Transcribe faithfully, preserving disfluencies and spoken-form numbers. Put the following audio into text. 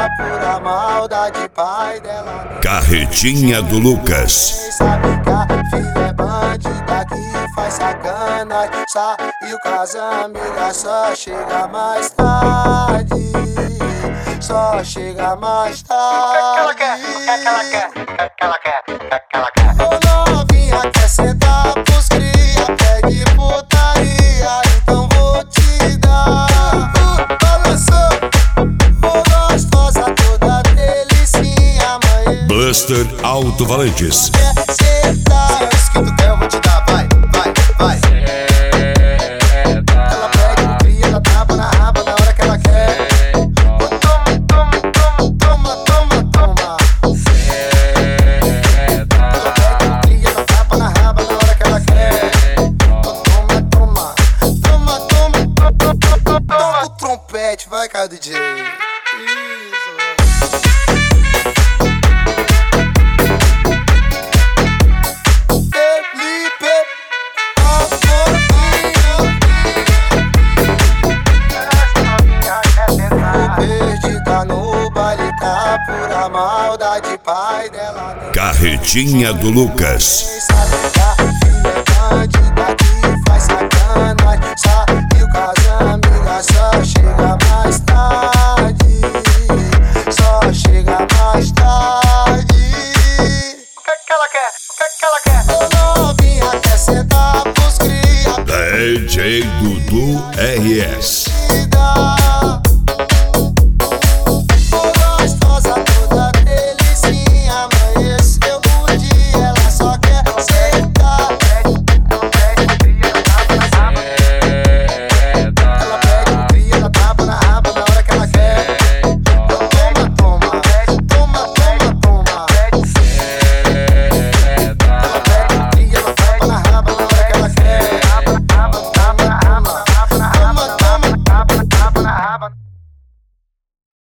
tá pura maldade, pai dela. Carretinha do Lucas. Sabe que a filha é bandida que faz sacanagem. Saiu com as amigas, só chega mais tarde. Só chega mais tarde. O que é que ela quer? O que é que ela quer? O que é que ela quer? O que é que ela quer? Ô novinha, quer sentar pros cria, pede putaria, então vou te dar. Uh, balançou, ô gostosa, toda delicinha, mãe. Buster Alto Valentes. Quer sentar? Se é isso que tu quer, eu vou te dar, vai, vai, vai. Ela pede pro cria, ela tapa na raba na hora que ela quer. Vai, cara, D J. Isso. Felipe, perdida no baile, tá pura maldade, pai dela. Carretinha do Lucas. Sabe que a filha é bandida que faz sacanagem. Saiu com as amigas, só chega mais tarde. Só chega mais tarde. O que é que ela quer? O que é que ela quer? Ô novinha, quer sentar pros cria, D J Dudu R S. perdida.